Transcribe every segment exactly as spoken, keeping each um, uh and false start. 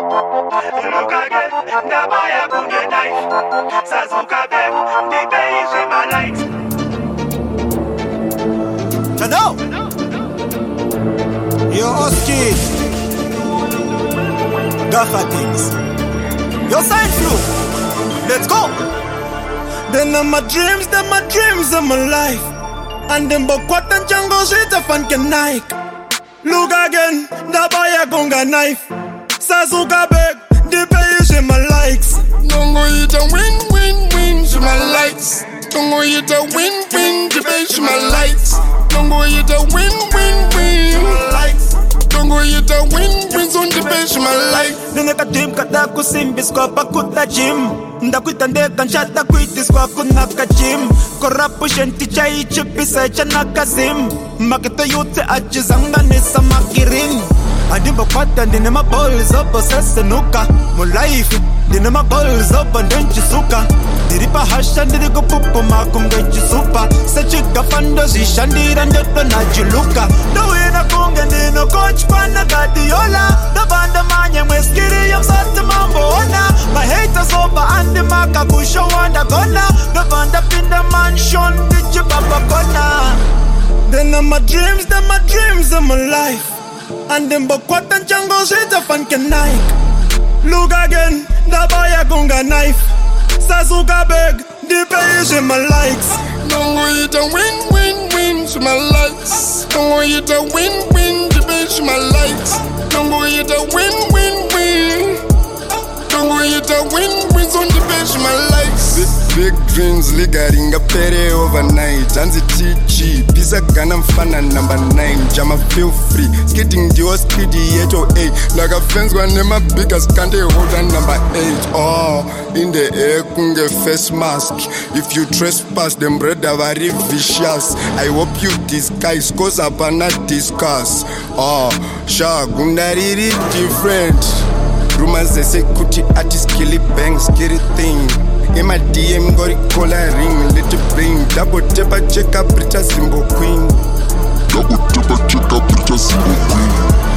Look again, Nabaya Bunga knife. Sazuka beg, the day is in my light. Hello! Yo, Oski. Gaffer things. Yo, sign flu. Let's go. Then are my dreams, then my dreams of my life. And then Bokwat and Django shit a fun can Nike. Look again, Nabaya Bunga knife. Sazuka beg, the pay in my likes. Don't go eat a win, win, win, she my lights. Don't go eat a win, win, the pay she my lights. Don't go eat a win, win, win, my lights. Don't go eat a win, win, on the pay she my lights. Nuneka dream kata kusimbis kwa pakuta gym. Ndakuita ndeka nshata kuitis kwa kunaka gym. Corruption ticha ichipisa chana kazim. Makita yote achizanga nisa makiring. Adimba kwata ndine ma balls up sasa nuka. Mo life ndine ma balls up ndenchi suka. Diripa hasha ndirigo pupu makumga chisupa. Sachika fando zishandira ndoto na jiluka. Dawina kunga ndino coach pana gadiola. Dabanda manye mweskiri ya msata mambo ona. My haters over and the maka kusho wanda gona. Dabanda pinda mansion diji baba gona. Then are my dreams, then my dreams of my life. And then Bokwat and Django shit a fun can Nike. Look again, Nabaya Bunga knife. Sazuka beg, the pay in my likes. Don't go eat a win, win, win, she my lights. Don't go eat a win, win, the pay she my lights. Don't go eat a win, win, win. Don't go eat a win, win, on the pay she my lights. Big dreams, ligaring a pere overnight. Anzi chichi, pisa gana mfana number nine. Jama feel free, skating the horse speedy eight oh eight. Like a fence one nema biggest candy holder number eight. Oh, in the air kunge face mask. If you trespass, them bread are very vicious. I hope you disguise, cause I cannot discuss. Oh, shagunda really different. Rumors they say kuti artist killy bang scary thing. In my D M got it collar ring, little bring. Double tepper check up Brita Simbo Queen. Double tepper check up Brita Simbo Queen.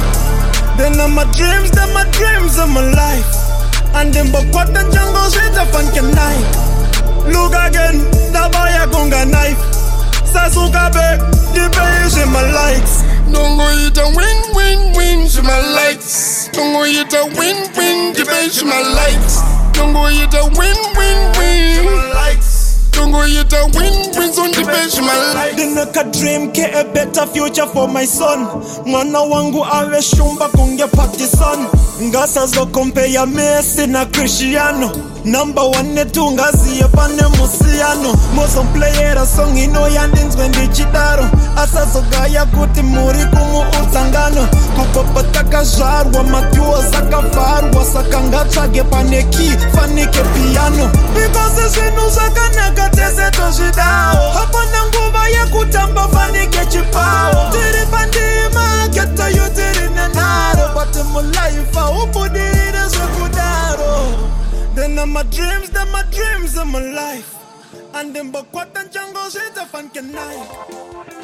Then are my dreams, then my dreams of my life. And then Bokwat and Django shit a fun can Nike. Look again, Nabaya Bunga knife. Sazuka beg, the pay in my likes. Don't go eat a win, win, win, she my lights. Don't go eat a win, win, the pay she my lights. Don't go eat a win, win, win, my lights. Don't go eat a win, win, on the pay she my lights. Dinaka dream ke a better future for my son. Mwana wangu awe shumba kunge pati son. Ngasa zo kompe ya Messi na Cristiano. Number one ne tungazi ya pane musiano. Mozo playera song ino yandins wendi chidaro. Asa zo gaya kuti muri kumu utangano. Kupopata kajarwa matuo zaka farwa. Sakanga chage paneki fanike piano. Because zinu zaka nakateze toshidao. Hapana nguva ya kutamba fanike chipao. Tiri pandima geta yu tiri nenaro. But in my life I hope it is a good arrow. Then are my dreams, then my dreams of my life. And then Bokwat and Django shit a fun can Nike.